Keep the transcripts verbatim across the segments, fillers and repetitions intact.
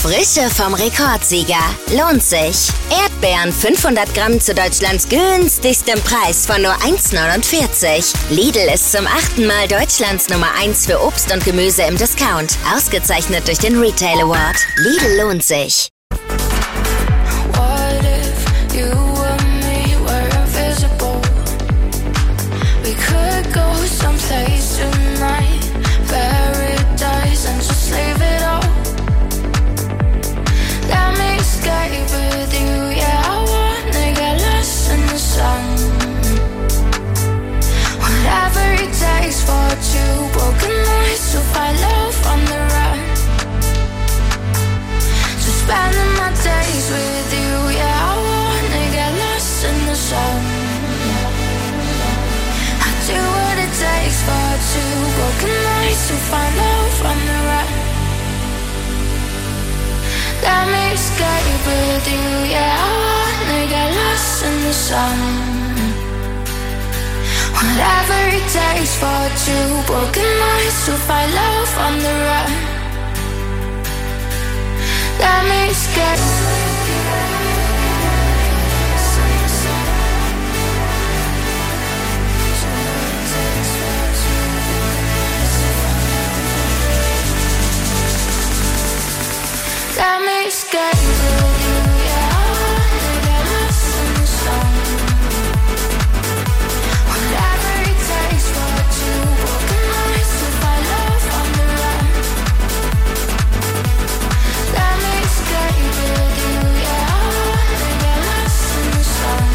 Frische vom Rekordsieger. Lohnt sich. Erdbeeren fünfhundert Gramm zu Deutschlands günstigstem Preis von nur eins neunundvierzig. Lidl ist zum achten Mal Deutschlands Nummer eins für Obst und Gemüse im Discount. Ausgezeichnet durch den Retail Award. Lidl lohnt sich. Someplace tonight, paradise, and just leave it all. Let me escape with you, yeah, I wanna get lost in the sun. Whatever it takes for two broken nights to find love on the run. Just spending my days with you, yeah, I wanna get lost in the sun. Do what it takes for two broken nights to find love on the run. Let me escape with you, yeah, I wanna get lost in the sun. Whatever it takes for two broken nights to find love on the run. Let me escape. Let me escape with you, yeah, I wanna get lost in the sun. Whatever it takes for two broken nights to find love on the run. Let me escape with you, yeah, I wanna get lost in the sun.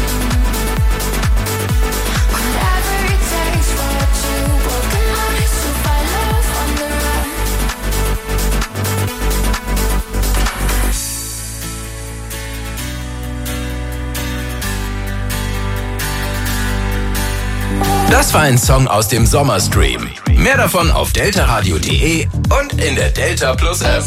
Whatever it takes for two broken nights to find love on the run. Das war ein Song aus dem Sommerstream. Mehr davon auf deltaradio punkt de und in der Delta Plus App.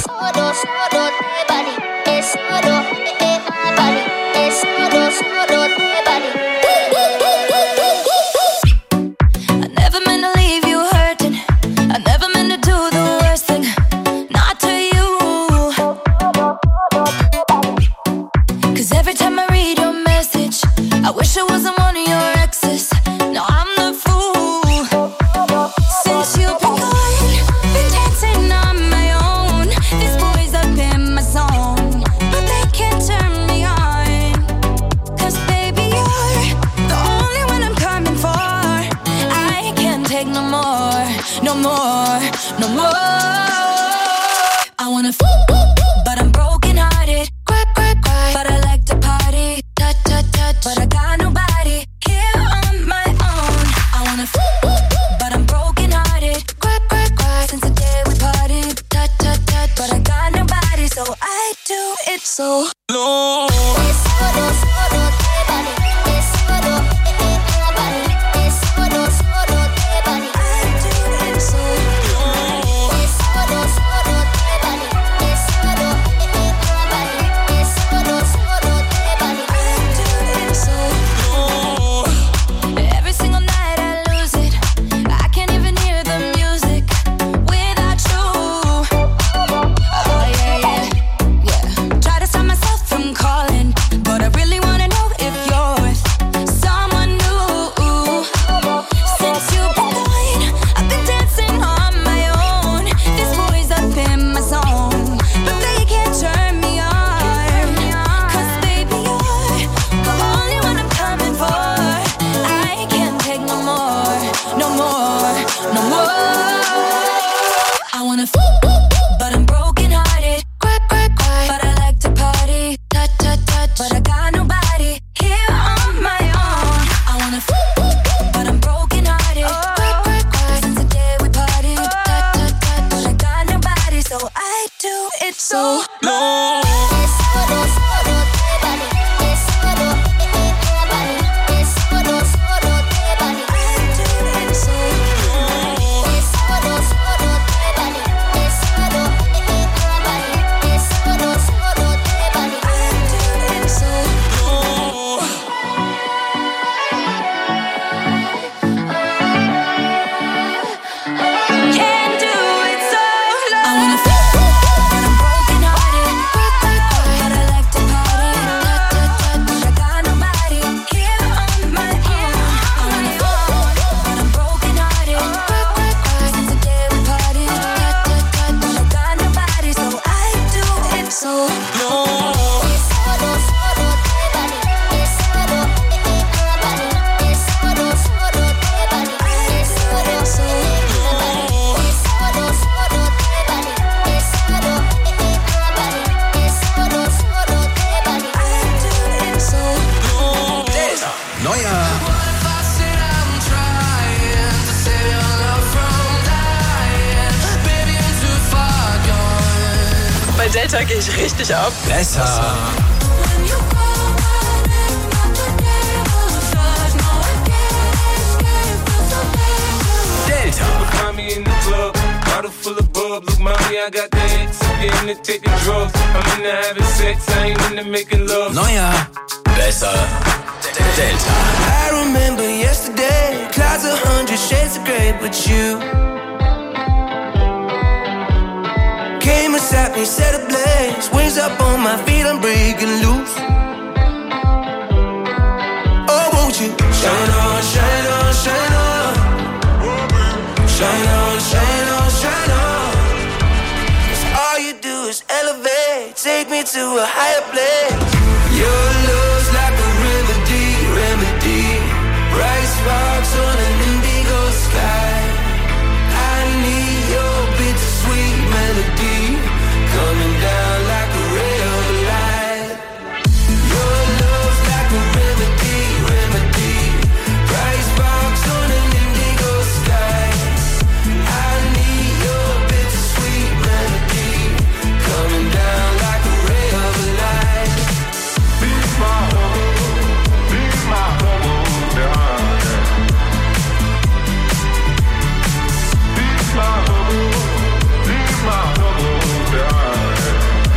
Can't do it so long. I wanna feel, but I'm broken hearted. so long. Bei Delta gehe ich richtig ab. Besser. Delta. Bottle full of bub, look mommy, I got the hits. I'm getting to taking drugs. I'm into having sex, I ain't into making love. Neuer, besser, Delta. I remember yesterday, clouds a hundred shades of grey, but you came and sat me, set ablaze. Wings up on my feet, I'm breaking loose. Oh, won't you shine on, shine on, shine on. Shine on, shine on, shine on. 'Cause all you do is elevate, take me to a higher place. Your love's like a remedy, remedy. Bright sparks on an indigo sky. I need your bittersweet melody coming down like a ray of light. Your love's like a remedy, remedy. Bright sparks on an indigo sky. I need your bittersweet melody coming down like a ray of light. Be my home, be my home, yeah. Be my home, be my home, yeah.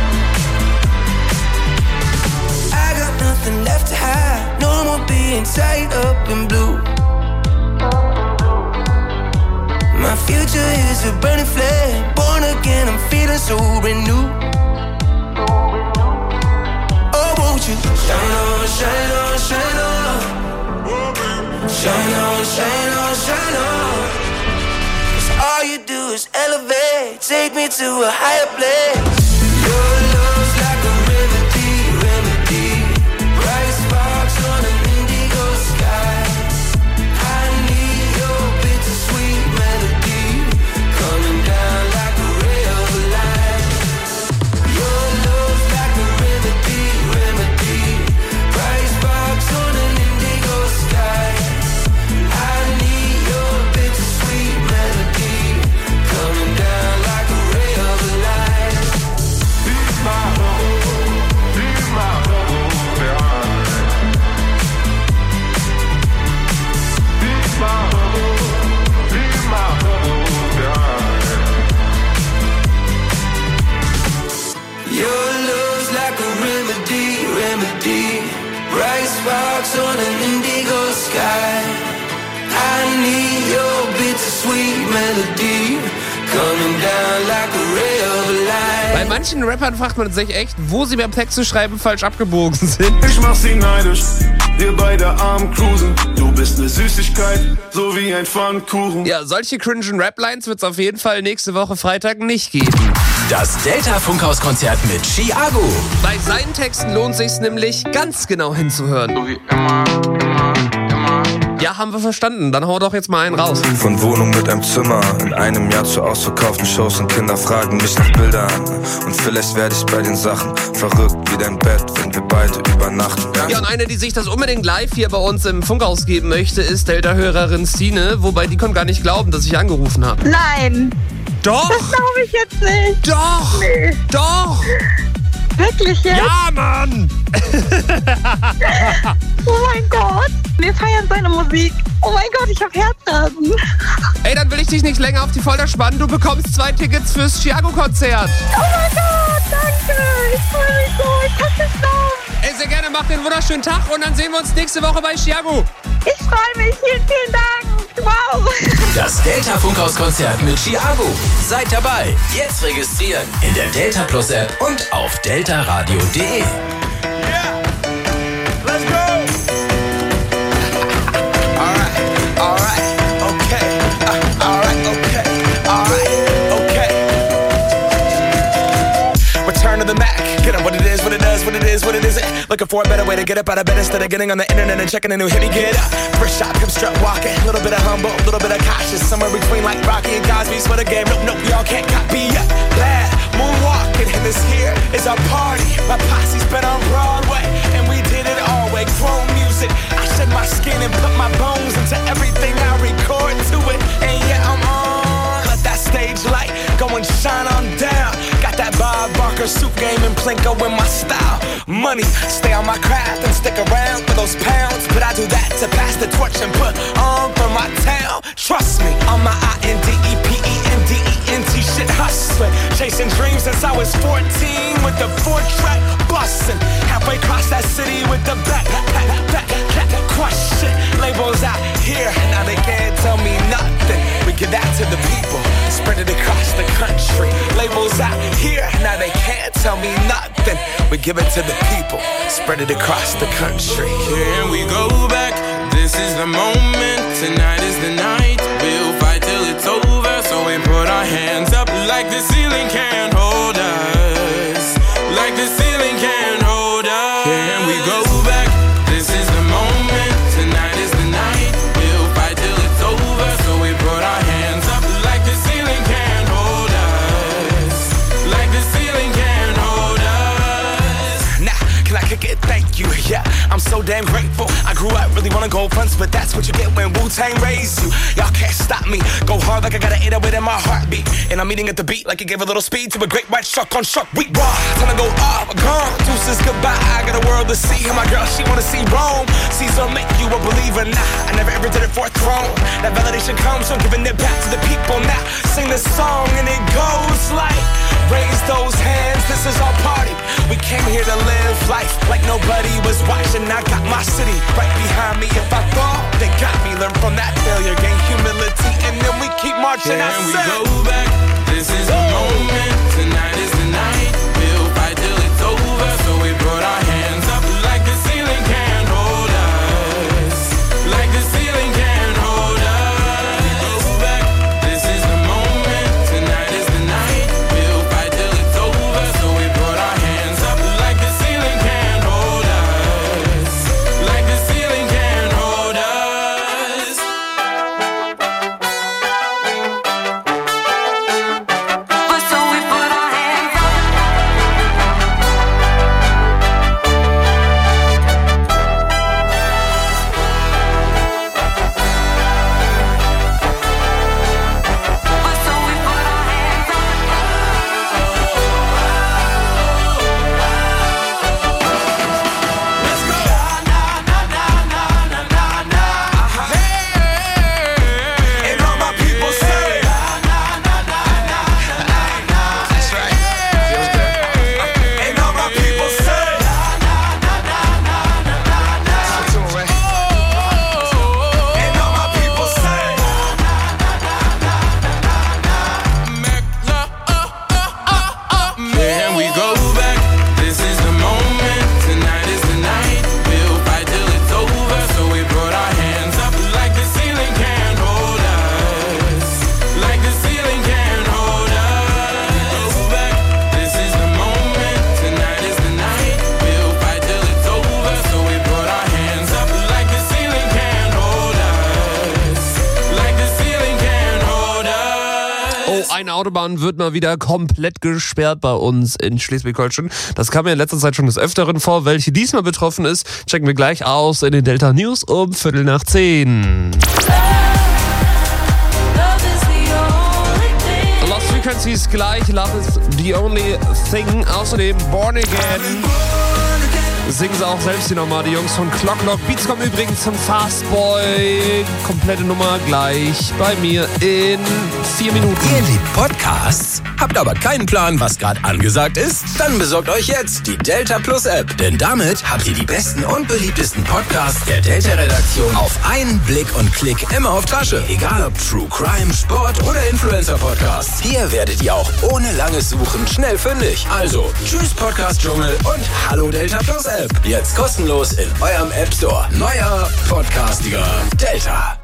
I got nothing left to hide, no more being tied up in blue. My future is a burning flame, born again, I'm feeling so renewed. Oh, won't you shine on, shine on, shine on. Shine on, shine on, shine on. 'Cause all you do is elevate, take me to a higher place. Your love's like a remedy, remedy. Bright sparks on an indigo sky. I need your bittersweet melody coming down like a ray of light. Your love's like a remedy, remedy. Bright sparks on an indigo sky. I need your bittersweet melody coming down like a ray of light. Be my home, be my home, yeah. Be my home, be my home, yeah. Your love's like a remedy, remedy. Bright sparks on an indigo sky. I need your bittersweet melody coming down like a ray of light. Bei manchen Rappern fragt man sich echt, wo sie beim Texte schreiben falsch abgebogen sind. Ich mach sie neidisch, wir beide arm cruisen. Du bist ne Süßigkeit, so wie ein Pfannkuchen. Ja, solche cringen Rap-Lines wird's auf jeden Fall nächste Woche Freitag nicht geben. Das Delta-Funkhaus-Konzert mit Chiago. Bei seinen Texten lohnt sich's nämlich, ganz genau hinzuhören. So wie immer, immer, immer. Ja, haben wir verstanden. Dann hau doch jetzt mal einen raus. Von Wohnung mit einem Zimmer in einem Jahr zu ausverkauften Shows und Kinder fragen mich nach Bildern. Und vielleicht werde ich bei den Sachen verrückt wie dein Bett, wenn wir beide übernachten. Ja, und eine, die sich das unbedingt live hier bei uns im Funkhaus geben möchte, ist Delta-Hörerin Stine. Wobei, die konnte gar nicht glauben, dass ich angerufen habe. Nein, Doch! das glaube ich jetzt nicht. Doch! Nee. Doch! Wirklich jetzt? Ja, Mann! Oh mein Gott, wir feiern seine Musik. Oh mein Gott, ich hab Herzrasen. Ey, dann will ich dich nicht länger auf die Folter spannen. Du bekommst zwei Tickets fürs Chiago-Konzert. Oh mein Gott, danke. Ich freue mich so, ich kann nicht glauben. Ey, sehr gerne, macht den wunderschönen Tag und dann sehen wir uns nächste Woche bei Chiago. Ich freue mich, vielen, vielen Dank. Wow. Das Delta-Funkhaus-Konzert mit Chiago. Seid dabei. Jetzt registrieren in der Delta Plus App und auf deltaradio punkt de. return to the Mac. Get up what it is, what it does, what it is, what it isn't. Looking for a better way to get up out of bed instead of getting on the internet and checking a new hit. Me get up, first shot, come strut walking. A little bit of humble, a little bit of cautious. Somewhere between like Rocky and Cosby's for the game. Nope, nope, y'all can't copy yet. Bad moonwalking, and this here is our party. My posse's been on Broadway, and we did it all way. Grown music, I shed my skin and put my bones into everything I record to it. And yeah, I'm on. Let that stage light go and shine on down. Got that Bob Barker suit game and Plinko in my style. Money, stay on my craft and stick around for those pounds. But I do that to pass the torch and put on for my town. Trust me, on my I N D E P E N D E N T shit hustling. Chasing dreams since I was fourteen with the four track bustin'. Halfway across that city with the back, back, back, back, crush shit. Labels out here, now they can't tell me nothing. We give that to the people, spread it across the country. Labels out here, now they can't tell me nothing. We give it to the people, spread it across the country. Can we go back? This is the moment, tonight is the night. We'll fight till it's over, so we put our hands up like the ceiling can't hold us. Like the ceiling can't hold us. Can we go back? This is the moment, tonight is the night. We'll fight till it's over, so we put our hands up like the ceiling can't hold us. Like the ceiling can't hold us. Nah, can I kick it? Thank you, yeah, I'm so damn grateful. I grew up really wanna go fronts, but that's what you get when Wu-Tang raised you. Y'all can't stop me, go hard like I got an eight oh eight in my heartbeat. And I'm eating at the beat like it gave a little speed to a great white shark on shark week. Raw, time to go off, gone, deuces goodbye. I got a world to see, and my girl, she wanna see Rome. Caesar make you a believer, nah, I never ever did it for a throne. That validation comes from giving it back to the people. Now, sing this song and it goes like, raise those hands, this is our party. We came here to live life like nobody was watching. I got my city right behind me. If I fall, they got me. Learn from that failure, gain humility, and then we keep marching. Can I we said, go back? This is the moment, tonight is the night. We'll fight till it's over, so we put our hands up like the ceiling can't hold us. Like the ceiling can't hold us. We go back, this is the moment, tonight is the night. We'll fight till it's over, so we put our hands up like the ceiling can't hold us. Like the ceiling can't hold us. So we put our hands up. So we put our hands up. let's go. Na, na, na, na, na, na, na, na. Hey, and all my people say, na, na, na, na, na, na, na. That's right. Feels good. And all my people say, na, na, na, na, na, na, na, na. And all my people say, Can we go back? This is the moment, tonight is the night. We'll fight till it's over, so we put our hands up like the ceiling can't hold us. Like the ceiling can't hold us. Go back, this is the moment, tonight is the night. We'll fight till it's over, so we put our hands up like the ceiling can't hold us. Like the ceiling can't hold us. Oh, eine Autobahn wird mal wieder komplett gesperrt bei uns in Schleswig-Holstein. Das kam mir in letzter Zeit schon des Öfteren vor. Welche diesmal betroffen ist, checken wir gleich aus in den Delta News um Viertel nach zehn. Lost Frequencies gleich, Love is the only thing. Außerdem Born Again. Singen sie auch selbst die Nummer, die Jungs von Clock Clock. Beats kommen übrigens zum Fastboy. Komplette Nummer gleich bei mir in vier Minuten. Ihr liebt Podcasts? Habt aber keinen Plan, was gerade angesagt ist? Dann besorgt euch jetzt die Delta Plus App. Denn damit habt ihr die besten und beliebtesten Podcasts der Delta-Redaktion auf einen Blick und Klick immer auf Tasche. Egal ob True Crime, Sport oder Influencer-Podcasts. Hier werdet ihr auch ohne langes Suchen schnell fündig. Also, tschüss Podcast-Dschungel und hallo Delta Plus App. Jetzt kostenlos in eurem App Store. Neuer Podcastiger Delta.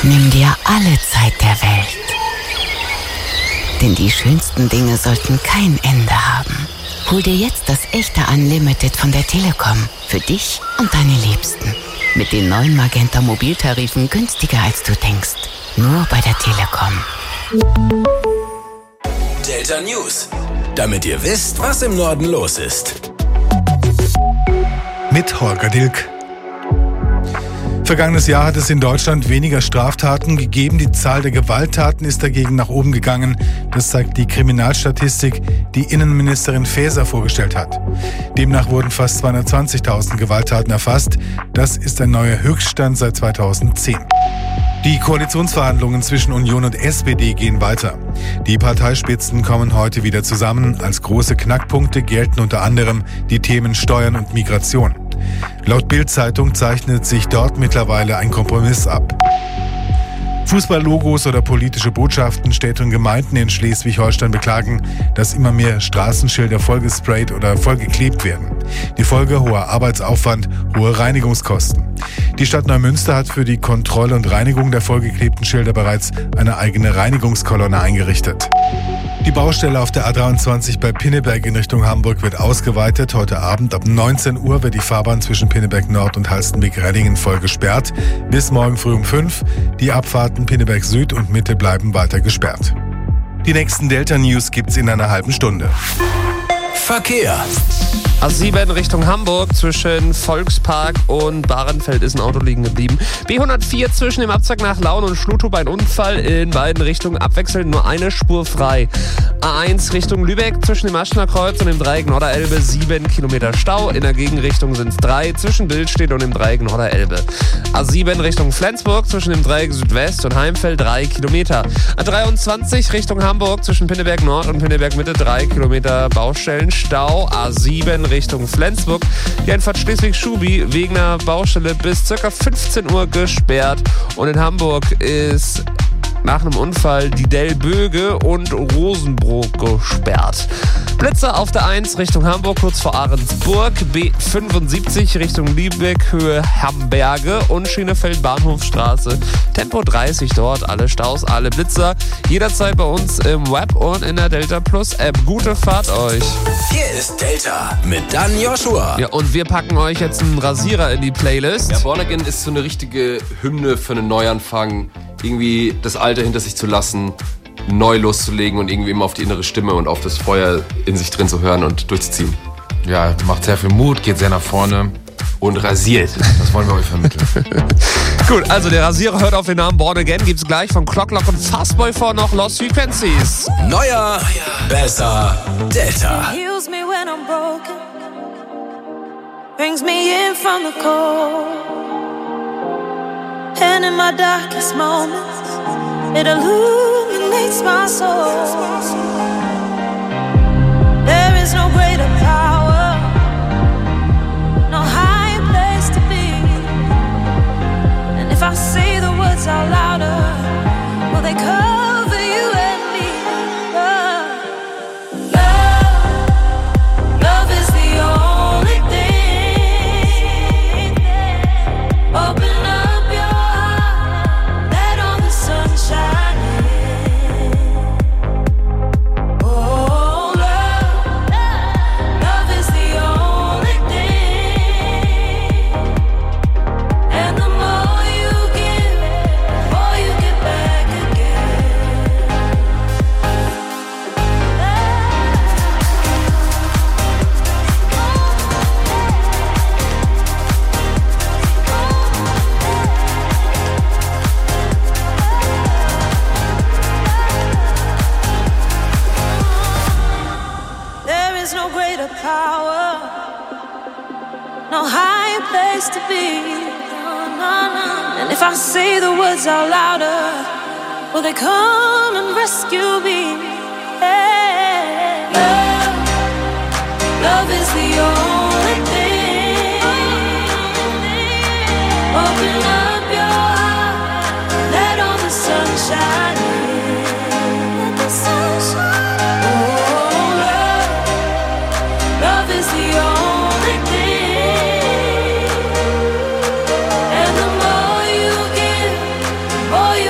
Nimm dir alle Zeit der Welt. Denn die schönsten Dinge sollten kein Ende haben. Hol dir jetzt das echte Unlimited von der Telekom. Für dich und deine Liebsten. Mit den neuen Magenta Mobiltarifen günstiger als du denkst. Nur bei der Telekom. Delta News. Damit ihr wisst, was im Norden los ist. Mit Holger Dilk. Vergangenes Jahr hat es in Deutschland weniger Straftaten gegeben. Die Zahl der Gewalttaten ist dagegen nach oben gegangen. Das zeigt die Kriminalstatistik, die Innenministerin Faeser vorgestellt hat. Demnach wurden fast zweihundertzwanzigtausend Gewalttaten erfasst. Das ist ein neuer Höchststand seit zweitausendzehn. Die Koalitionsverhandlungen zwischen Union und S P D gehen weiter. Die Parteispitzen kommen heute wieder zusammen. Als große Knackpunkte gelten unter anderem die Themen Steuern und Migration. Laut Bild-Zeitung zeichnet sich dort mittlerweile ein Kompromiss ab. Fußballlogos oder politische Botschaften, Städte und Gemeinden in Schleswig-Holstein beklagen, dass immer mehr Straßenschilder vollgesprayt oder vollgeklebt werden. Die Folge: hoher Arbeitsaufwand, hohe Reinigungskosten. Die Stadt Neumünster hat für die Kontrolle und Reinigung der vollgeklebten Schilder bereits eine eigene Reinigungskolonne eingerichtet. Die Baustelle auf der A dreiundzwanzig bei Pinneberg in Richtung Hamburg wird ausgeweitet. Heute Abend ab neunzehn Uhr wird die Fahrbahn zwischen Pinneberg Nord und Halstenbek-Reddingen voll gesperrt. Bis morgen früh um fünf. Die Abfahrten Pinneberg Süd und Mitte bleiben weiter gesperrt. Die nächsten Delta News gibt's in einer halben Stunde. Verkehr. A sieben Richtung Hamburg zwischen Volkspark und Bahrenfeld ist ein Auto liegen geblieben. B hundertvier zwischen dem Abzweig nach Laun und Schlutow ein Unfall, in beiden Richtungen abwechselnd nur eine Spur frei. A eins Richtung Lübeck zwischen dem Aschner Kreuz und dem Dreieck Norderelbe sieben Kilometer Stau. In der Gegenrichtung sind es drei zwischen Billstedt und dem Dreieck Norderelbe. A sieben Richtung Flensburg zwischen dem Dreieck Südwest und Heimfeld drei Kilometer. A dreiundzwanzig Richtung Hamburg zwischen Pinneberg Nord und Pinneberg Mitte drei Kilometer Baustellenstau. A sieben Richtung Flensburg, die Einfahrt Schleswig-Schubi wegen einer Baustelle bis ca. fünfzehn Uhr gesperrt. Und in Hamburg ist nach einem Unfall die Delböge und Rosenbrook gesperrt. Blitzer auf der eins Richtung Hamburg kurz vor Ahrensburg, B fünfundsiebzig Richtung Lübeck Höhe Hamberge und Schienefeld-Bahnhofstraße. Tempo dreißig dort, alle Staus, alle Blitzer. Jederzeit bei uns im Web und in der Delta Plus App. Gute Fahrt euch. Hier ist Delta mit Dan Joshua. Ja, und wir packen euch jetzt einen Rasierer in die Playlist. Ja, Born Again ist so eine richtige Hymne für einen Neuanfang. Irgendwie das Alte hinter sich zu lassen, neu loszulegen und irgendwie immer auf die innere Stimme und auf das Feuer in sich drin zu hören und durchzuziehen. Ja, macht sehr viel Mut, geht sehr nach vorne. Und rasiert. Das wollen wir euch vermitteln. Gut, also der Rasierer hört auf den Namen Born Again. Gibt's gleich von Clocklock und Fastboy vor noch Lost Frequencies. Neuer, besser, Delta. Heals me when I'm broken. Brings me in from the cold. And in my darkest moments, it illuminates my soul. There is no greater power, no higher place to be. And if I say the words out louder, will they cover you and me? Love, love, love is the only thing. Open up. To be, and if I say the words out louder, will they come and rescue me? Hey. Love, love is the only thing. Open up your heart, let all the sun shine in. Let the sun shine in. Oh, love, love is the only thing. Oh,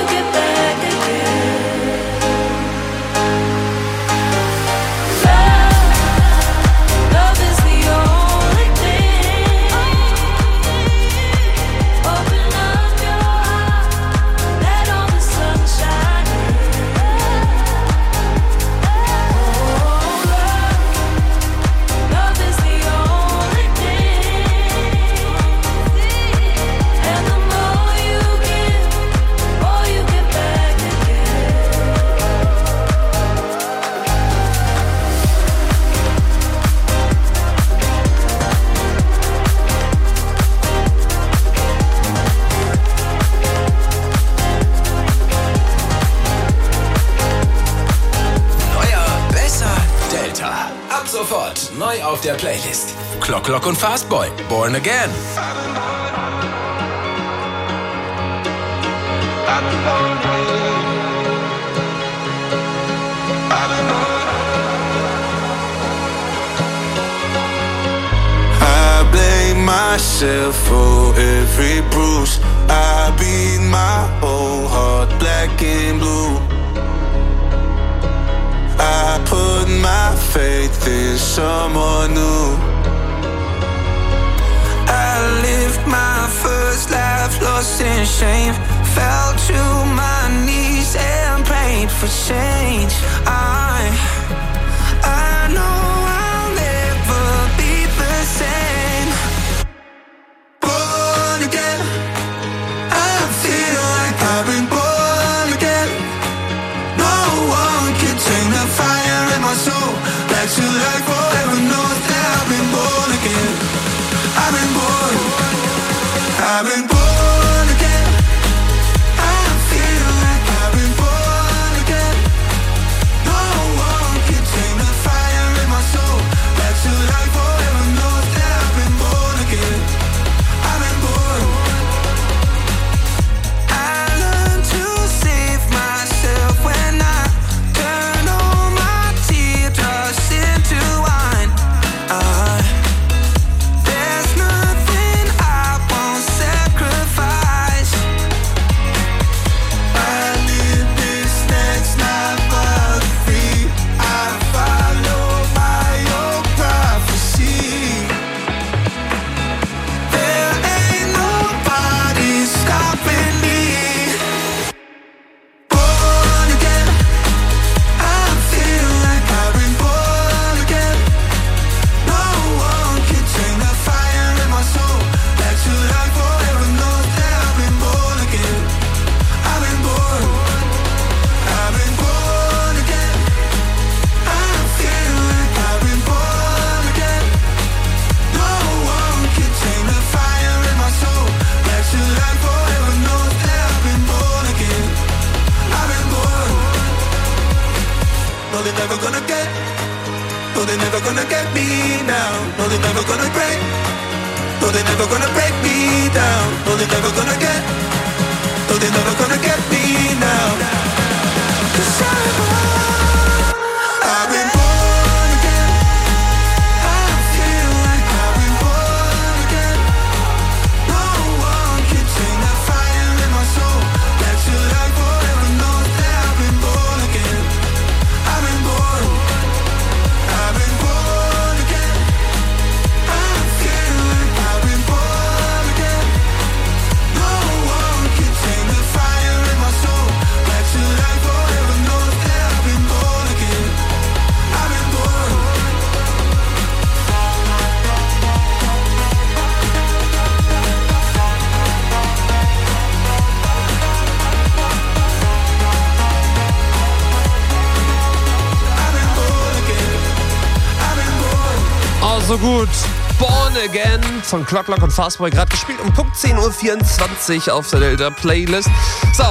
der Playlist. Clock Clock und Fastboy, Born Again. I blame myself for every bruise. I beat my whole heart black and blue. I put my faith in someone new. I lived my first life lost in shame. Fell to my knees and prayed for change. I, I know I'll never be the same. Born again, I feel like I've been born again. No one can tame the fire in my soul. Back to life forever knows that I've been born again. I've been born, I've been born. So gut. Born Again von Clock Clock und Fastboy, gerade gespielt um Punkt zehn Uhr vierundzwanzig auf der Delta Playlist. So,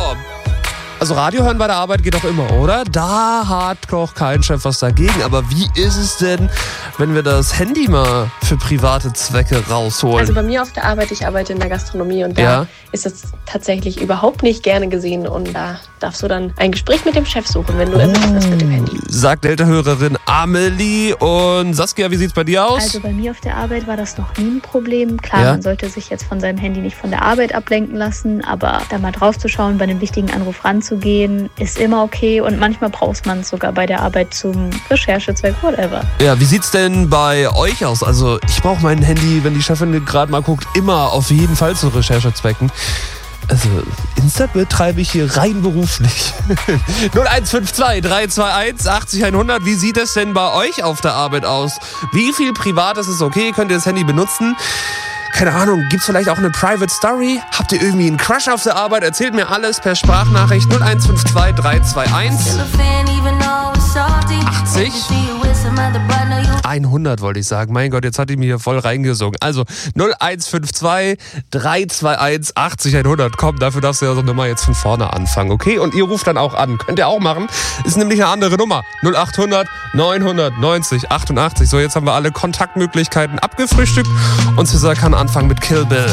also Radio hören bei der Arbeit geht doch immer, oder? Da hat doch kein Chef was dagegen. Aber wie ist es denn, wenn wir das Handy mal für private Zwecke rausholen? Also bei mir auf der Arbeit, ich arbeite in der Gastronomie und da ja. ist es tatsächlich überhaupt nicht gerne gesehen und da darfst du dann ein Gespräch mit dem Chef suchen, wenn du irgendwas hast mit dem Handy. Sagt Delta-Hörerin Amelie. Und Saskia, wie sieht's bei dir aus? Also bei mir auf der Arbeit war das noch nie ein Problem. Klar, ja. man sollte sich jetzt von seinem Handy nicht von der Arbeit ablenken lassen, aber da mal drauf zu schauen, bei einem wichtigen Anruf ranzugehen, ist immer okay und manchmal braucht man es sogar bei der Arbeit zum Recherchezweck, whatever. Ja, wie sieht's denn bei euch aus? Also ich brauche mein Handy, wenn die Chefin gerade mal guckt, immer auf jeden Fall zu Recherchezwecken. Also, Insta betreibe ich hier rein beruflich. null eins fünf zwei drei zwei eins achtzig hundert. Wie sieht es denn bei euch auf der Arbeit aus? Wie viel Privates ist okay? Könnt ihr das Handy benutzen? Keine Ahnung, gibt's vielleicht auch eine Private Story? Habt ihr irgendwie einen Crush auf der Arbeit? Erzählt mir alles per Sprachnachricht null eins fünf zwei drei zwei eins. achtzig? hundert wollte ich sagen. Mein Gott, jetzt hat die mir hier voll reingesungen. Also null eins fünf zwei drei zwei eins achtzig hundert. Komm, dafür darfst du ja so eine Nummer jetzt von vorne anfangen, okay? Und ihr ruft dann auch an. Könnt ihr auch machen. Ist nämlich eine andere Nummer. null acht hundert neunhundertneunzig achtundachtzig. So, jetzt haben wir alle Kontaktmöglichkeiten abgefrühstückt. Und Cesar kann anfangen mit Kill Bill.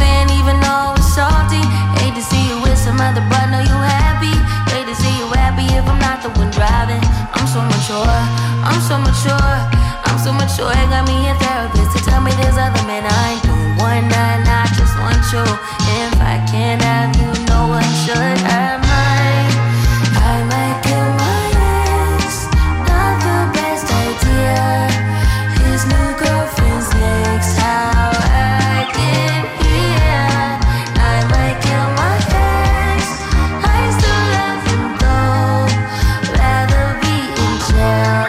I'm so mature, I'm so mature. It got me a therapist to tell me there's other men I don't want none. I just want you. If I can't have you, no one should have mine. I might kill my ex, not the best idea. His new girlfriend's next, how I get here. I might kill my ex, I still love him though. Rather be in jail.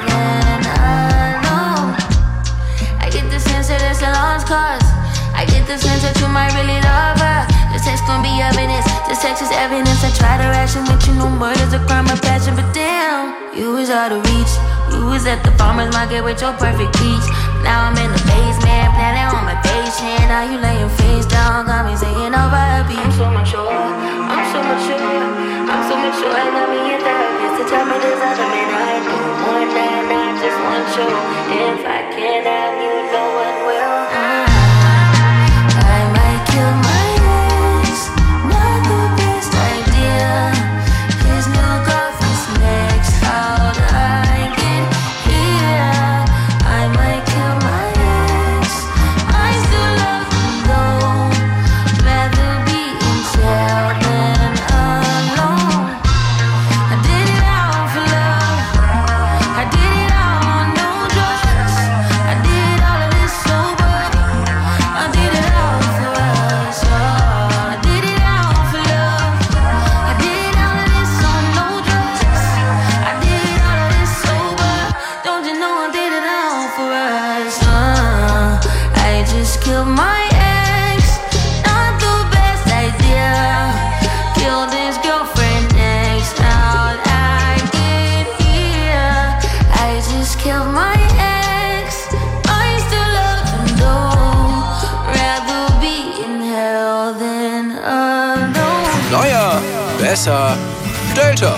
I get the sense that you might really love her. This text gon' be evidence. This text is evidence. I try to ration with you. No murder's a crime of passion, but damn, you was out of reach. You was at the farmer's market with your perfect peach. Now I'm in the basement, planning on my patient. Now you laying face down, got me saying over a beat. I'm so mature, I'm so mature, I'm so mature. I got me a therapist to tell me there's other men I don't want that. I just want you. If I can't have you, no one will. Besser Delta.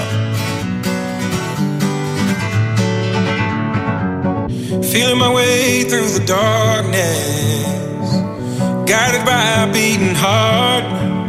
Feeling my way through the darkness, guided by a beating heart.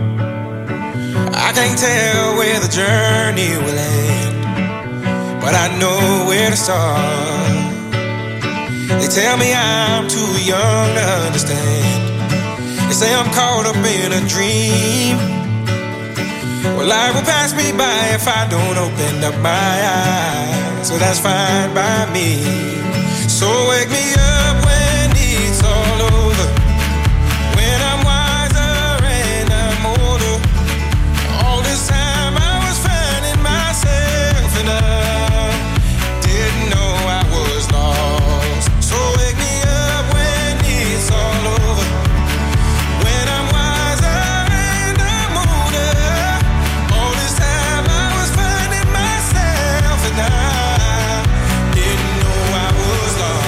I can't tell where the journey will end, but I know where to start. They tell me I'm too young to understand. They say I'm caught up in a dream. Well, life will pass me by if I don't open up my eyes. So that's fine by me. So wake me up when it's all over, when I'm wiser and I'm older. All this time I was finding myself and I didn't know I was lost. So wake me up when it's all over, when I'm wiser and I'm older. All this time I was finding myself and I didn't know I was lost.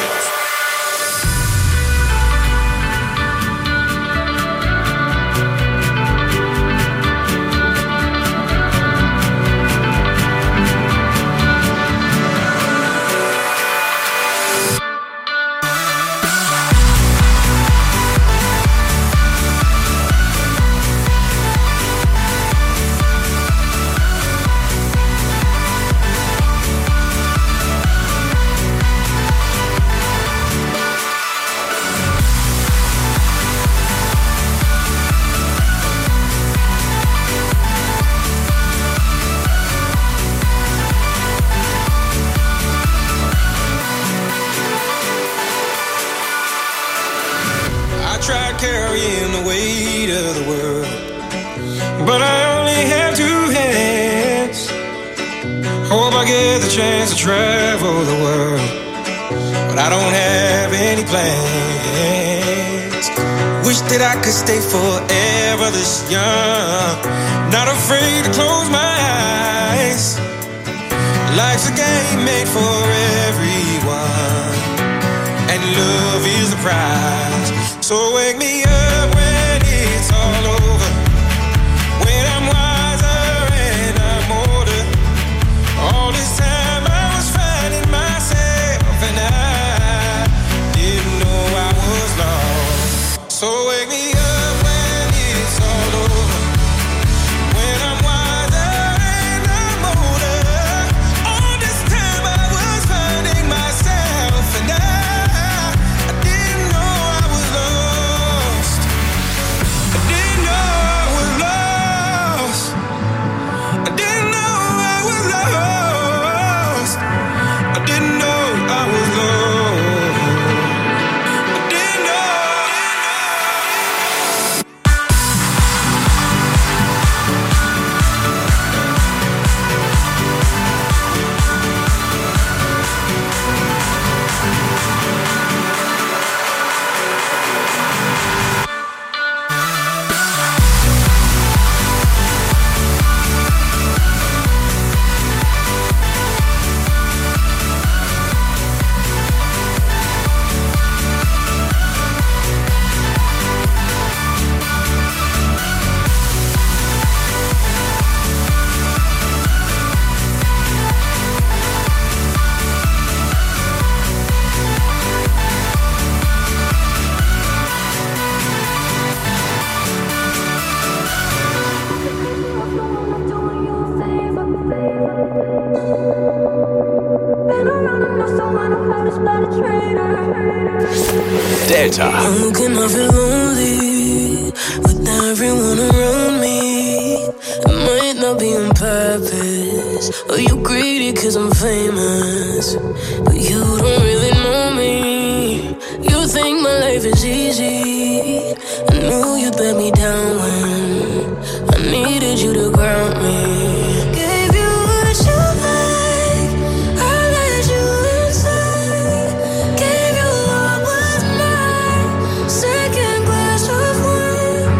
Tried carrying the weight of the world, but I only have two hands. Hope I get the chance to travel the world, but I don't have any plans. Wish that I could stay forever this young, not afraid to close my eyes. Life's a game made for everyone, and love is the prize. So wake me up when it's all over, when I'm wiser and I'm older. All this time I was finding myself, and I didn't know I was lost. So wake me up when it's all over, when I'm wiser and I'm older. All this time I was finding myself, and I, I didn't know I was lost. I didn't know I was lost. I didn't know I was lost. I didn't know I was lost. I didn't know. Delta. How can I feel lonely with everyone around me? It might not be on purpose, or you greedy cause I'm famous, but you don't really know me. You think my life is easy. I knew you'd let me down when I needed you to ground me. Gave you what you like, I let you inside. Gave you what was mine, second glass of wine.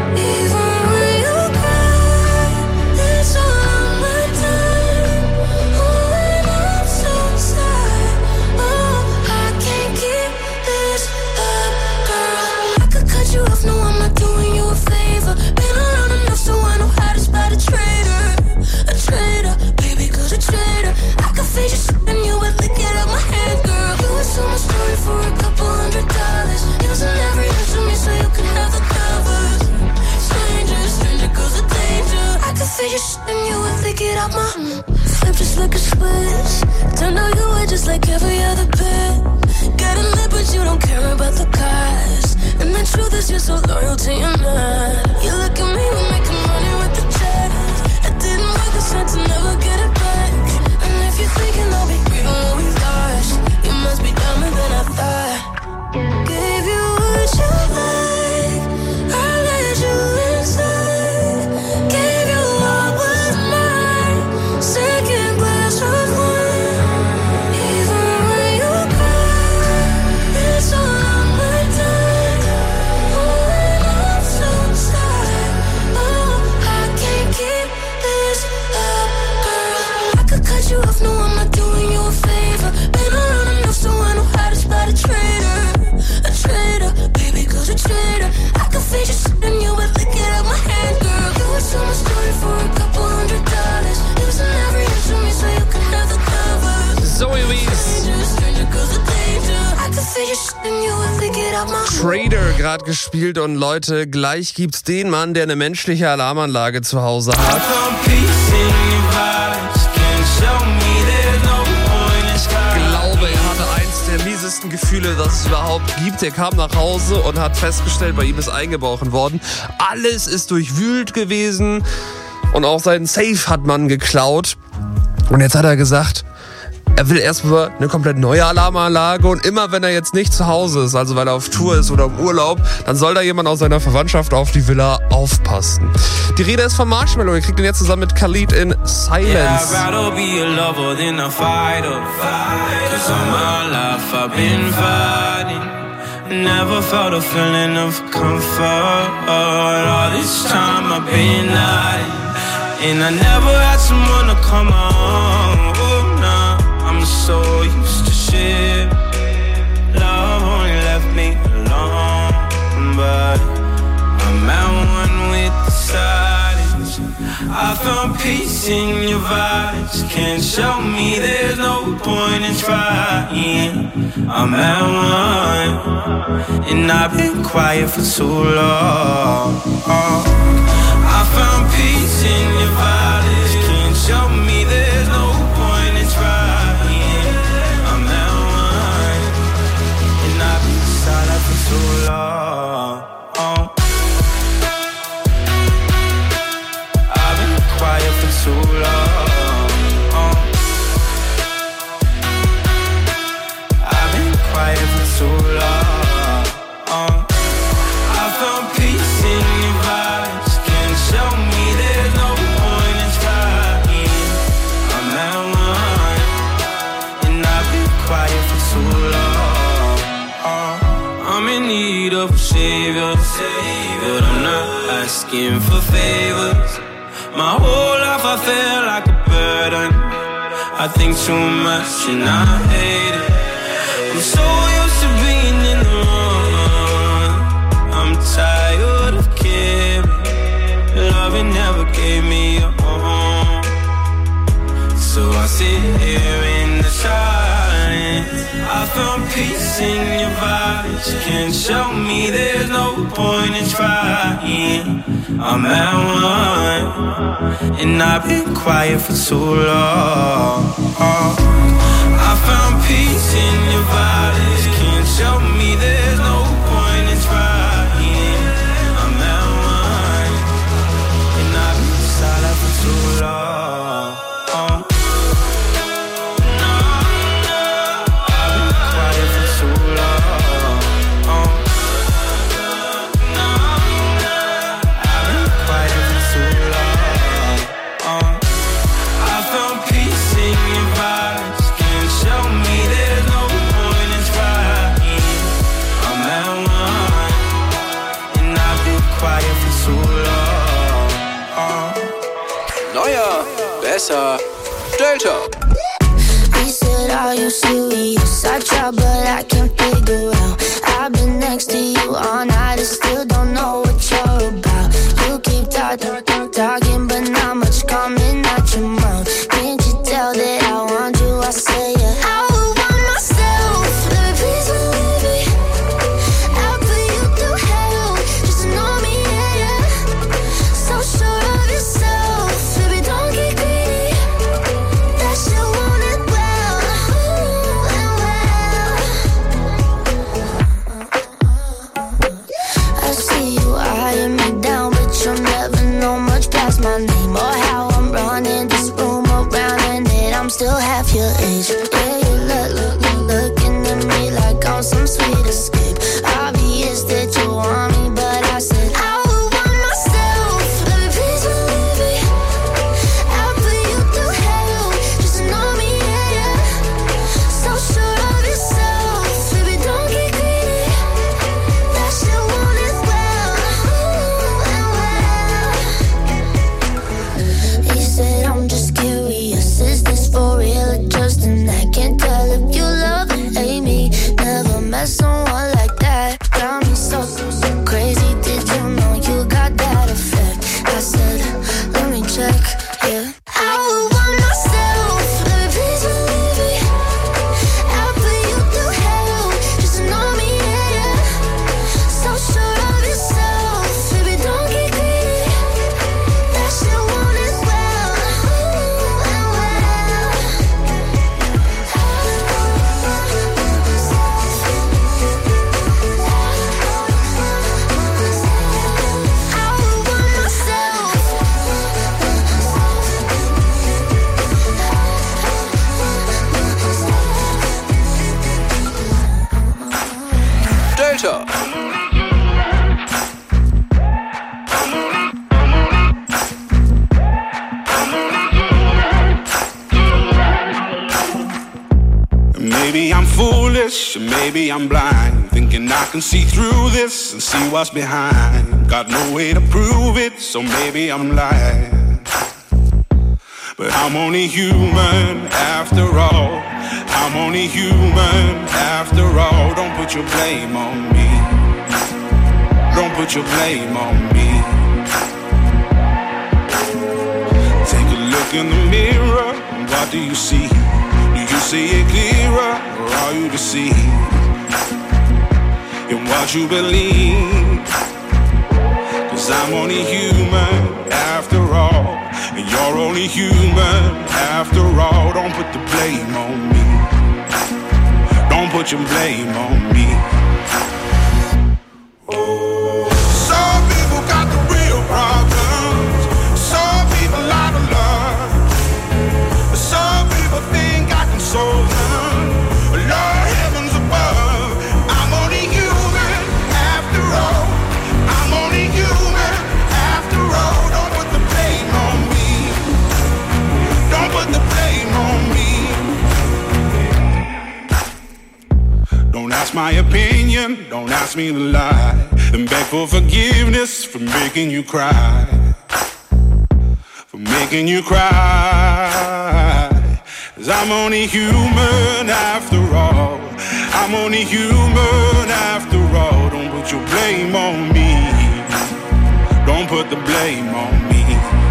Even when you cry, it's all on my time. Oh, and I'm so sad. Oh, I can't keep this up, girl. I could cut you off, no, I'm not doing you a favor. Been around enough so I know how to spot a traitor. A traitor, baby, cause a traitor. I could face you shit and you would lick it out my hand, girl. You would sell my story for a couple hundred dollars. Using every inch of me so you can have the covers. Stranger, stranger, cause a danger. I could face you shit and you would lick it out my flip just like a switch. Turned out you were just like every other bit. Got a lip but you don't care about the cost. And the truth is you're so loyal to your not. You look at me, we're making money with the chat. I didn't work the sense to never get it back. And if you're thinking I'll be grieving what we lost, you must be dumber than I thought. Gave you what you like, I let you inside. Gave you what was mine, second glass of wine. Even when you cry, it's all on my time. Oh, and I'm so sad. Oh, I can't keep this up, girl. I could cut you off, no, I'm not doing you a favor. Been around enough so I know how to spot a traitor. A traitor, baby, cause a traitor. I could face your shit and you would lick it out my hand, girl. You would tell my story for a couple hundred dollars. Using every inch of me so you can have the covers. Zoe Wees. Stranger, stranger, cause a danger. I could face your shit and you would lick it out my Trader gerade gespielt und Leute, gleich gibt's den Mann, der eine menschliche Alarmanlage zu Hause hat. Ich glaube, er hatte eins der miesesten Gefühle, das es überhaupt gibt. Er kam nach Hause und hat festgestellt, bei ihm ist eingebrochen worden. Alles ist durchwühlt gewesen und auch seinen Safe hat man geklaut. Und jetzt hat er gesagt, er will erstmal eine komplett neue Alarmanlage und immer wenn er jetzt nicht zu Hause ist, also weil er auf Tour ist oder im Urlaub, dann soll da jemand aus seiner Verwandtschaft auf die Villa aufpassen. Die Rede ist von Marshmello, ihr kriegt ihn jetzt zusammen mit Khalid in Silence. Yeah, I'd rather be a lover than a fighter. Cause all my life I've been fighting. Never felt a feeling of comfort. All this time I've been hiding. And I never had someone to come on. I'm so used to shit. Love only left me alone, but I'm at one with the silence. I found peace in your vibes. Can't show me there's no point in trying. I'm at one, and I've been quiet for too long. I found peace in your vibes. Can't show me there's no point in trying. I'm at one, and I've been silent for too long. I've been quiet for too long. I've been quiet for too long. I found peace in your vibes. Can't show me there's no point in trying. I'm at one, and I've been quiet for too long. I'm in need of a savior, but I'm not asking for favors. My whole life I feel like a burden. I think too much and I hate it. I'm so used to being in the wrong. I'm tired of caring. Loving never gave me a home. So I sit here in the silence. I found peace in your vibes. Can't show me there's no point in trying. I'm at one, and I've been quiet for too long. I found peace in your vibes. Can't show me there's no point in trying. I'm at one, and I've been silent for too long. I've been quiet for too long. I've been quiet for too long. I found peace in your vibes. Can't show me there's no point in trying. I'm at one, and I've been quiet for too long. Neuer, besser, Delta. He said, are you serious? I try, but I can't figure out. I've been next to you all night and still don't know what you're about. You keep talking, talking, but not much coming out your mouth. Can't you tell that I want you? I say yeah. I would want myself, baby, please believe me. I'll put you through hell, just to know me, yeah, yeah. So sure of yourself, baby, don't get greedy. That shit want it well, ooh, and well. I see you eyeing me down, but you'll never know much past my name or how I'm running this room around, and that I'm still half your age. Yeah, you look, look, look, looking at me like I'm some sweet escape. Obvious that you want me, but I said I would want myself, baby, please believe me. I'll put you through hell, just to know me, yeah, yeah. So sure of yourself, baby, don't get greedy. That shit want it well, ooh, and well. He said, I'm just curious, is this for real or just an act? Can't tell if you love or hate me. Never met someone like that. Got me so, so crazy. Did you know you got that effect? I said, let me check, yeah. I would want myself, baby, please believe me. I'll put you through hell, just to know me, yeah, yeah. So sure of yourself, baby, don't get greedy. That shit want it well, ooh, and well. I would want myself. Delta. Maybe I'm foolish, or maybe I'm blind, thinking I can see through this and see what's behind. Got no way to prove it, so maybe I'm lying. But I'm only human after all. I'm only human after all. Don't put your blame on me. Don't put your blame on me. Take a look in the mirror, what do you see? Do you see it clearer, or are you deceived in what you believe? Cause I'm only human after all, and you're only human after all. Don't put the blame on me. Don't put your blame on me. Some people got the real problems. Some people out of love. Some people think I can solve them. Lord, heavens above, I'm only human after all. I'm only human after all. Don't put the blame on me. Don't put the blame on me. Don't ask my opinion, don't ask me to lie, and beg for forgiveness for making you cry, for making you cry. Cause I'm only human after all. I'm only human after all. Don't put your blame on me. Don't put the blame on me.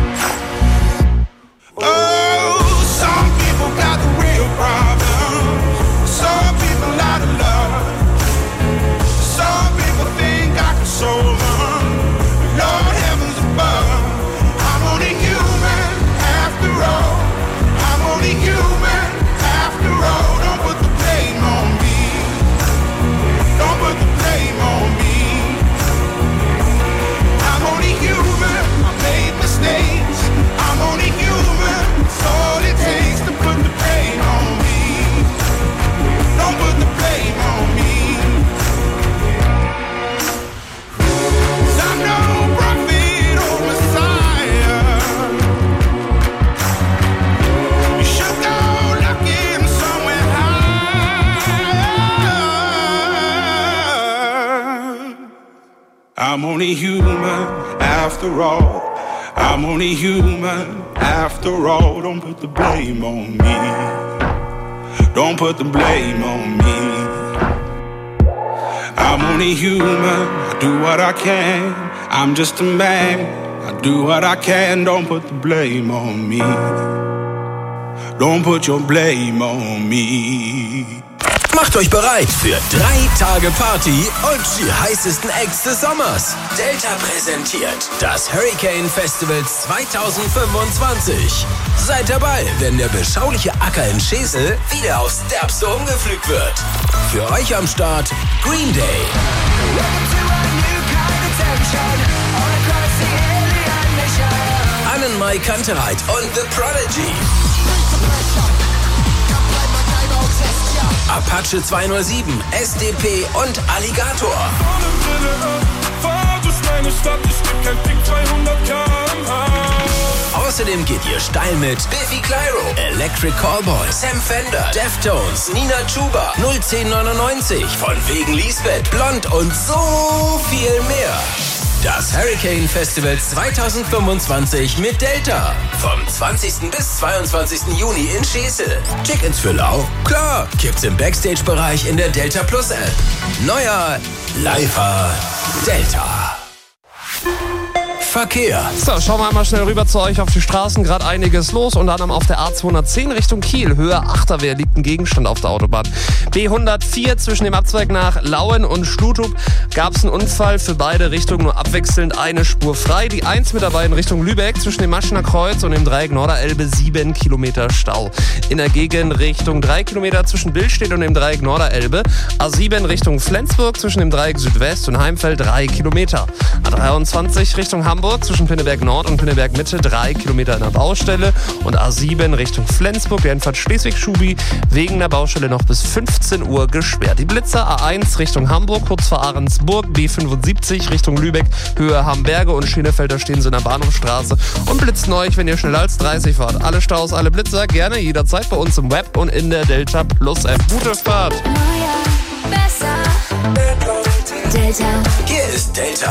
Oh, some people got the real problems. Some people out of love. Some people think I can solve them. Lord, heavens above, I'm only human after all. I'm only human after all. Don't put the blame on me. Don't put the blame on me. I'm only human. I made mistakes. I'm only human. It's all it takes to put the blame on me. Don't put the blame on me. 'Cause I'm no prophet or Messiah. You should go looking somewhere higher. I'm only human after all. I'm only human after all. Don't put the blame on me. Don't put the blame on me. I'm only human. I do what I can. I'm just a man. I do what I can. Don't put the blame on me. Don't put your blame on me. Macht euch bereit für drei Tage Party und die heißesten Acts des Sommers. Delta präsentiert das Hurricane Festival zweitausendfünfundzwanzig. Seid dabei, wenn der beschauliche Acker in Schesel wieder aufs Derbste umgepflügt wird. Für euch am Start Green Day, Annenmai Kantereit und The Prodigy, Apache zweihundertsieben, S D P und Alligator. Außerdem geht ihr steil mit Biffy Clyro, Electric Callboy, Sam Fender, Deftones, Nina Chuba, null zehn neunundneunzig, von wegen Lisbeth, Blond und so viel mehr. Das Hurricane Festival zweitausendfünfundzwanzig mit Delta. Vom zwanzigsten bis zweiundzwanzigsten Juni in Schesel. Tickets für Lau? Klar, gibt's im Backstage-Bereich in der Delta Plus App. Neuer Lifer Delta. Verkehr. So, schauen wir einmal schnell rüber zu euch auf die Straßen. Gerade einiges los, unter anderem auf der A zweihundertzehn Richtung Kiel. Höhe Achterwehr liegt ein Gegenstand auf der Autobahn. B hundertvier zwischen dem Abzweig nach Lauen und Schlutub gab es einen Unfall. Für beide Richtungen nur abwechselnd eine Spur frei. Die eins mit dabei in Richtung Lübeck zwischen dem Maschener Kreuz und dem Dreieck Norderelbe sieben Kilometer Stau. In der Gegend Richtung drei Kilometer zwischen Billstedt und dem Dreieck Norderelbe. A sieben Richtung Flensburg zwischen dem Dreieck Südwest und Heimfeld drei Kilometer. A dreiundzwanzig Richtung Hamburg zwischen Pinneberg Nord und Pinneberg Mitte drei Kilometer in der Baustelle und A sieben Richtung Flensburg, jedenfalls Schleswig-Schubi, wegen der Baustelle noch bis fünfzehn Uhr gesperrt. Die Blitzer A eins Richtung Hamburg, kurz vor Ahrensburg, B fünfundsiebzig Richtung Lübeck, Höhe Hamberge und Schenefelder stehen sie in der Bahnhofstraße und blitzen euch, wenn ihr schneller als dreißig fahrt. Alle Staus, alle Blitzer, gerne jederzeit bei uns im Web und in der Delta Plus App. Gute Fahrt! Delta. Hier ist Delta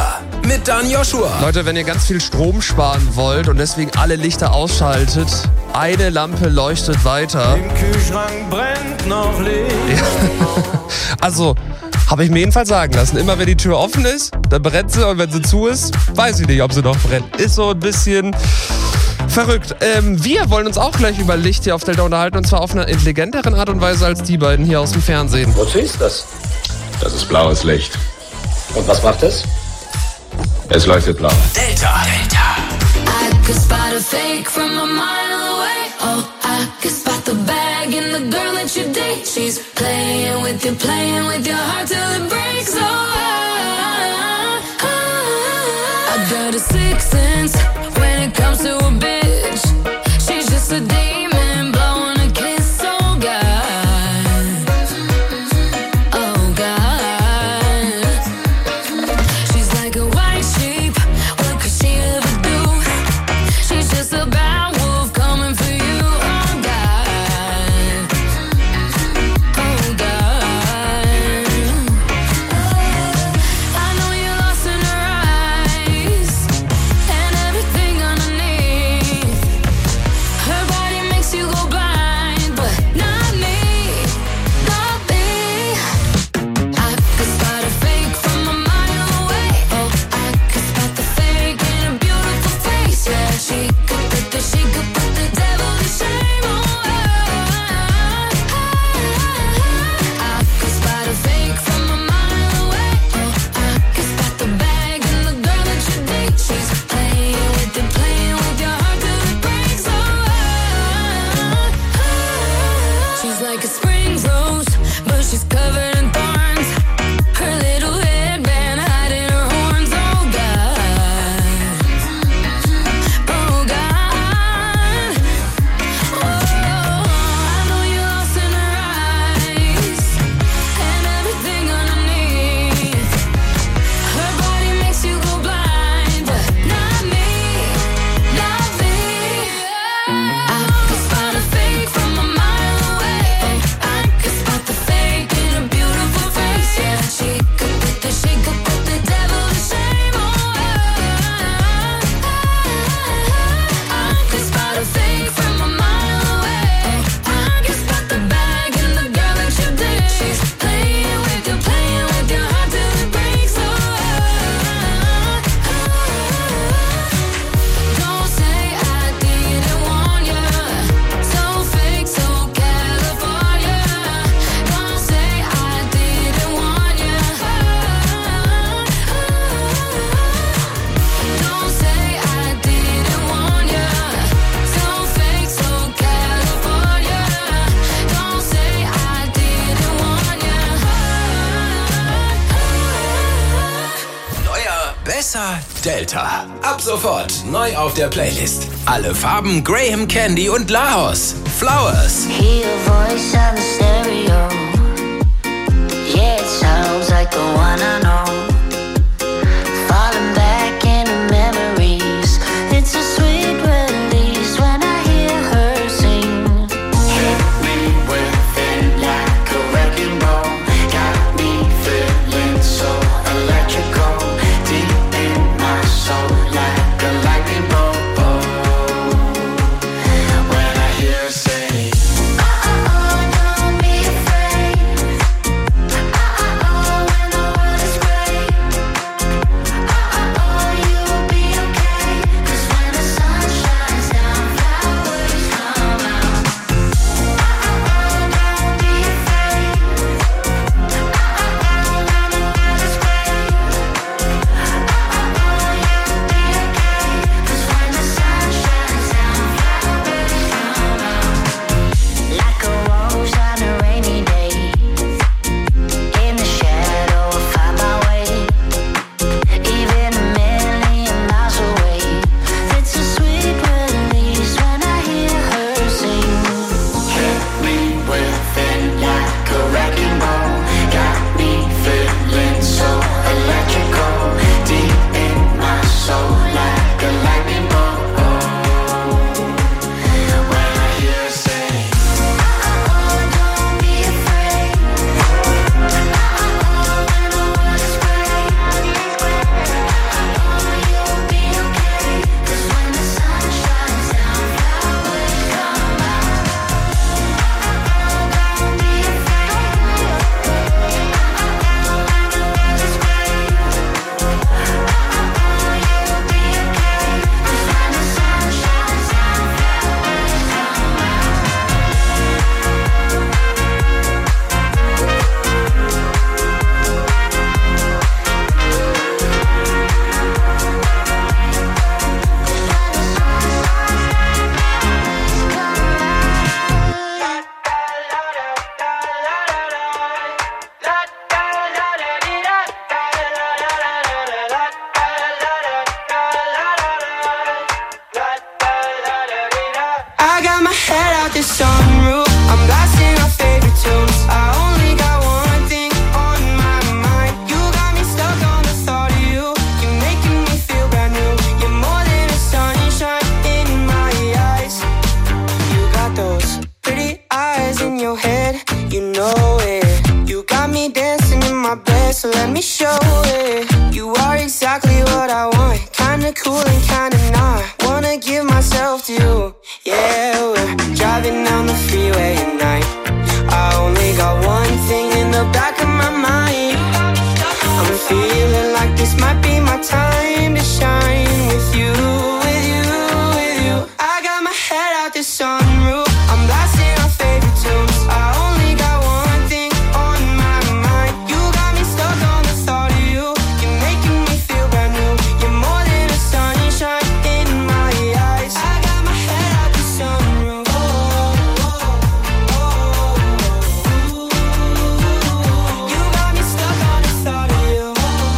mit Dan Joshua. Leute, wenn ihr ganz viel Strom sparen wollt und deswegen alle Lichter ausschaltet, eine Lampe leuchtet weiter. Im Kühlschrank brennt noch Licht. Ja. Also, habe ich mir jedenfalls sagen lassen, immer wenn die Tür offen ist, dann brennt sie und wenn sie zu ist, weiß ich nicht, ob sie noch brennt. Ist so ein bisschen verrückt. Ähm, wir wollen uns auch gleich über Licht hier auf Delta unterhalten und zwar auf einer intelligenteren Art und Weise als die beiden hier aus dem Fernsehen. Wozu ist das? Das ist blaues Licht. Und was macht es? Es leuchtet blau. Delta. Delta. I could spot a fake from a mile away. Oh, I could spot the bag in the girl that you date. She's playing with you, playing with your heart till it breaks. Oh, I, I, I got a sixth sense when it comes to a bitch. She's just a demon blowing a kiss. Oh God, oh God. She's like a white sheep. What could she ever do? She's just a bad wolf coming for you. Oh God, oh God. I know you're lost in her eyes and everything underneath. Her body makes you go blind, but not me, not me. I could spot a fake from a mile away. Oh, I could spot the fake in a beautiful face. Yeah, she could put the, she could put the devil to shame. Oh, I could spot a fake from a mile away. Oh, I could spot the bag in the girl that you date. She's playing with you, playing with your heart till it breaks. Oh, she's like a spring rose, but she's covered in thorns. Her little headband hiding her horns. Oh God, oh God. Oh, I know you're lost in her eyes and everything underneath. Her body makes you go blind, but not me, not me. I could spot a fake from a mile away. Oh, I could spot the fake in a beautiful face. Yeah, she could put the, she could put the devil to shame. Oh, I could spot a fake from a mile away. Oh, I could spot the bag in the girl that you date. She's playing with you, playing with your heart till it breaks. Oh, don't say I didn't warn you. So fake, so California. Don't say I didn't warn you. Don't say I didn't warn you. So fake, so California. Don't say I didn't warn you. Neuer, besser, Delta. Ab sofort neu auf der Playlist. Alle Farben Graham Candy und Laos. Flowers. Hear your voice on the stereo. Yeah, it sounds like the one I know. Falling back into memories. It's a sweet release when I hear her sing. Hit me with it like a wrecking ball. Got me feeling so electrical. Deep in my soul like a lightning bolt. When I hear her say, don't be afraid. When the world is great. You'll be okay. 'Cause when the sun the sunroof. I'm blasting our favorite tunes. I only got one thing on my mind. You got me stuck on the thought of you. You're making me feel brand new. You're more than a sunshine in my eyes. You got those pretty eyes in your head, you know it. You got me dancing in my bed, so let me show it. You are exactly what I want, kinda cool and kinda not. Wanna give myself to you. Yeah, we're driving down the freeway at night. I only got one thing in the back of my mind. I'm feeling like this might be my time to shine with you, with you, with you. I got my head out the sunroof. I'm blasting our favorite tunes. I only got one thing on my mind. You got me stuck on the thought of you. You're making me feel brand new. You're more than a sunshine in my eyes. I got my head out the sunroof. Oh, oh, oh, oh. You got me stuck on the thought of you.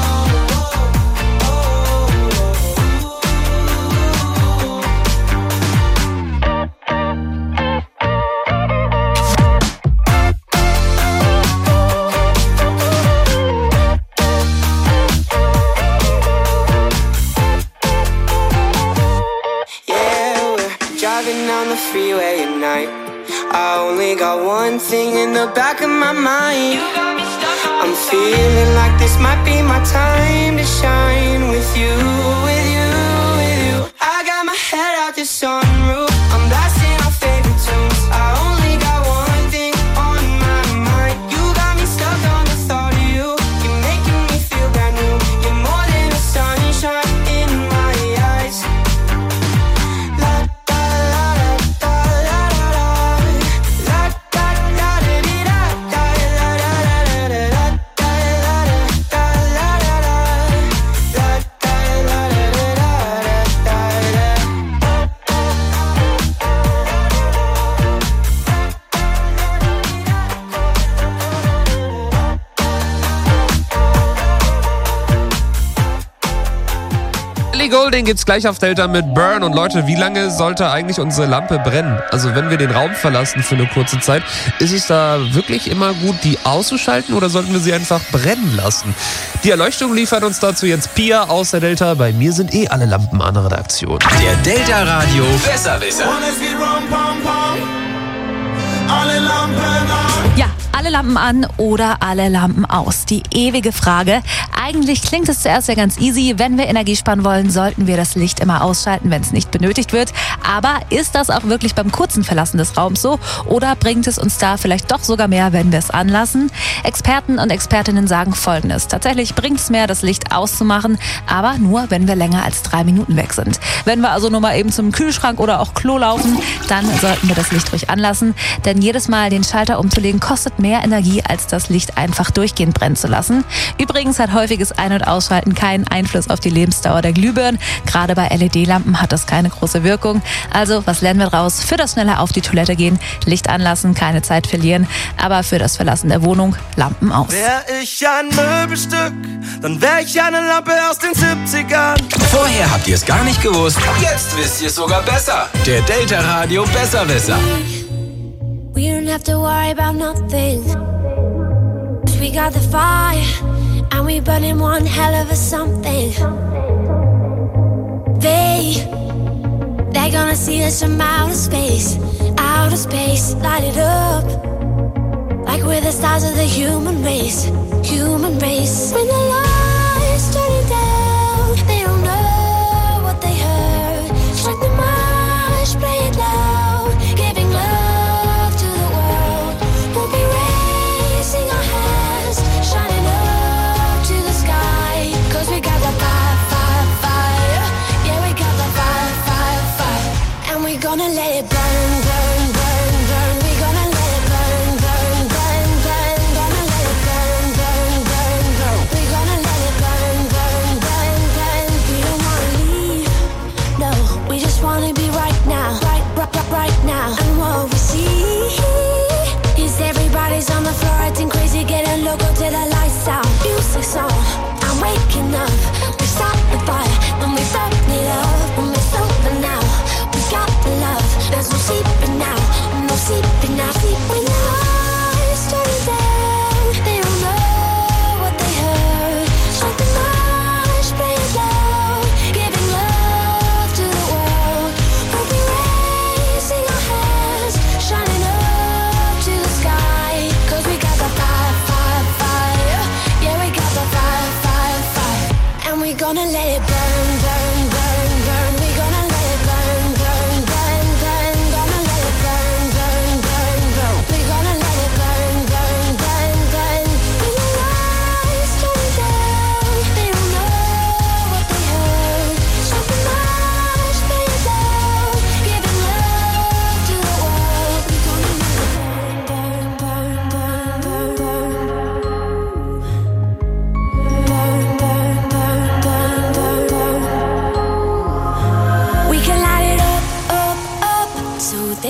Driving down the freeway at night. I only got one thing in the back of my mind. I'm feeling like this might be my time to shine with you, with you, with you. I got my head out the sunroof. I'm blasting our favorite tunes. I only got one thing on my mind. You got me stuck on the thought of you. You're making me feel brand new. You're more than a sunshine in my eyes. Ellie Goulding gibt's gleich auf Delta mit Burn. Und Leute, wie lange sollte eigentlich unsere Lampe brennen? Also wenn wir den Raum verlassen für eine kurze Zeit, ist es da wirklich immer gut, die auszuschalten, oder sollten wir sie einfach brennen lassen? Die Erleuchtung liefert uns dazu jetzt Pia aus der Delta. Bei mir sind eh alle Lampen an der Redaktion. Der Delta Radio Besserwisser. Alle Lampen an. Ja, alle Lampen an oder alle Lampen aus. Die ewige Frage. Eigentlich klingt es zuerst ja ganz easy. Wenn wir Energie sparen wollen, sollten wir das Licht immer ausschalten, wenn es nicht benötigt wird. Aber ist das auch wirklich beim kurzen Verlassen des Raums so? Oder bringt es uns da vielleicht doch sogar mehr, wenn wir es anlassen? Experten und Expertinnen sagen Folgendes. Tatsächlich bringt es mehr, das Licht auszumachen, aber nur, wenn wir länger als drei Minuten weg sind. Wenn wir also nur mal eben zum Kühlschrank oder auch Klo laufen, dann sollten wir das Licht ruhig anlassen. Denn jedes Mal den Schalter umzulegen kostet mehr Energie, als das Licht einfach durchgehend brennen zu lassen. Übrigens hat häufiges Ein- und Ausschalten keinen Einfluss auf die Lebensdauer der Glühbirnen. Gerade bei L E D-Lampen hat das keine große Wirkung. Also, was lernen wir draus? Für das schnelle auf die Toilette gehen, Licht anlassen, keine Zeit verlieren. Aber für das Verlassen der Wohnung, Lampen aus. Wär ich ein Möbelstück, dann wär ich eine Lampe aus den siebzigern. Vorher habt ihr es gar nicht gewusst, jetzt wisst ihr es sogar besser. Der Delta Radio Besserwisser. We don't have to worry about nothing. We got the fire, and we burning one hell of a something. They, they're gonna see us from outer space, outer space, light it up. Like we're the stars of the human race, human race. When the lights turn it down, they don't know what they heard. Strike the march, play it loud, giving love to the world. We'll be raising our hands, shining up to the sky. Cause we got the fire, fire, fire. Yeah, we got the fire, fire, fire. And we're gonna let it burn, burn, burn, burn. We're gonna let it burn, burn, burn, burn. Gonna let it burn, burn, burn, burn. We're gonna let it burn, burn, burn, burn. We don't wanna leave, no. We just wanna be right now, right, right, right, right now. And what we see is everybody's on the floor acting crazy, getting loco till the lights out. Music's on, I'm waking up. We stop the fire, then we burn it up. When we're sober now, we got the love. There's no sleeping now, no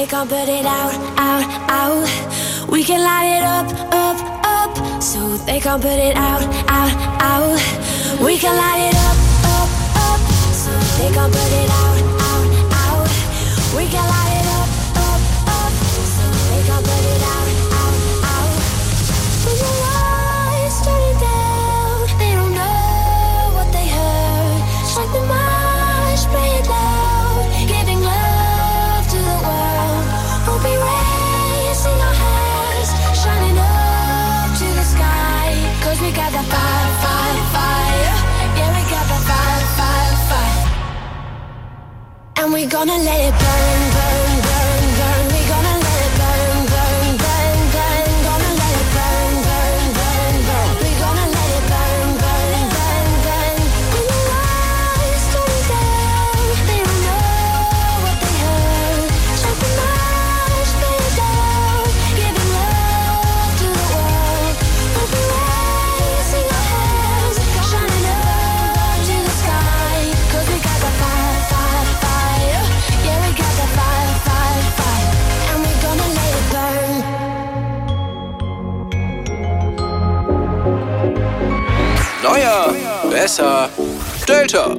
can't put it out, out, out. We can light it up, up, up, so they can't put it out, out, out. We can light it up, up, up, so they can't put it out, out, out. We can light it up, up, up, so they can't put it out, out, out. When the lights turn it down, they don't know what they heard. Strike the march, play it loud, giving love to the world. We'll be raising our hands, shining up to the sky. Cause we got that fire, fire, fire. Yeah, we got that fire, fire, fire. And we gonna let it burn, burn, burn, burn. We gonna let it burn, burn, burn, burn. Gonna let it burn, burn, burn, burn. We gonna let it burn, burn, burn, burn. When the lights turn down, they don't know what they heard. Strike the march, play it down, giving love to the world. We'll be raising our hands, shining up to the sky. Cause we got that fire, fire, fire. Yeah, we got that fire, fire, fire. And we gonna let it burn. Neuer, besser, Delta.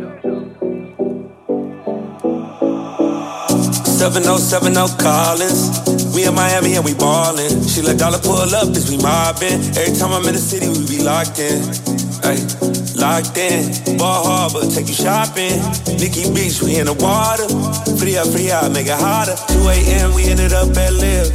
seven oh seven oh Collins. We in Miami and we ballin'. She let dollar pull up as we mobbin'. Every time I'm in the city, we be locked in. Ay, locked in. Ball Harbor, take you shopping. Nikki Beach, we in the water. Free up, free out, make it hotter. two a.m. we ended up at Live.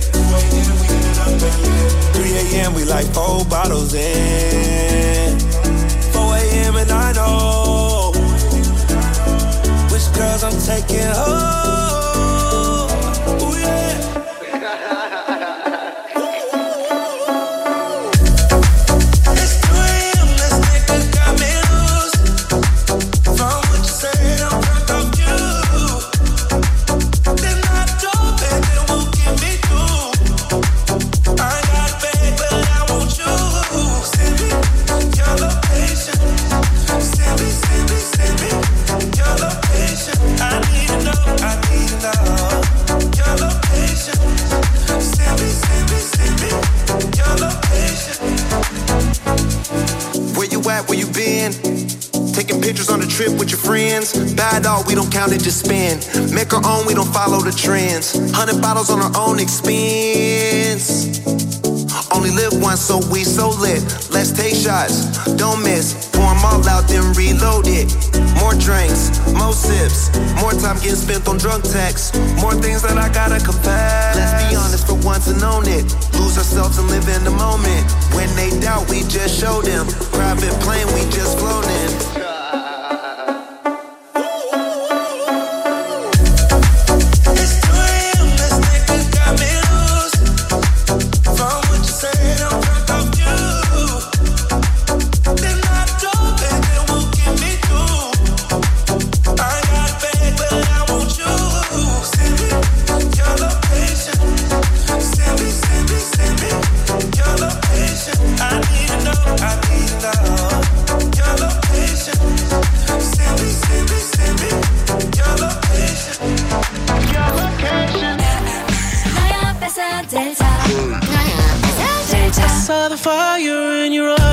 three a.m. we like four bottles in. four a.m. and I know which girls I'm taking home. Ooh, yeah. It's two a.m. this nigga got me loose. From what you said, I'm drunk off you. Then I drove and then won't get me through. I ain't got a bag, but I want you. Send me your location. Send me, send me, send me your location. I need to know, I need to know your location. Send me, send me, send me your location. Where you at, where you been? Taking pictures on the trip with your friends. Bad all, we don't count it, just spend. Make our own, we don't follow the trends. Hundred bottles on our own expense. Only live once, so we so lit. Let's take shots, don't miss. Pour 'em all out, then reload it. More drinks, more sips. More time getting spent on drunk texts. More things that I gotta confess. Let's be honest for once and own it. Lose ourselves and live in the moment. When they doubt, we just show them. Private plane, we just flown in. It's two a.m. this nigga got me loose. From what you said, I'm drunk off you. Then I drove and then won't get me through. I ain't got a bag, but I want you. Send me your location. Send me, send me, send me your location. I need to know, I need to know your location. Send me, send me, send me your location. Your location. Neuer, besser, Delta. Neuer, besser, Delta. I saw the fire in your eyes.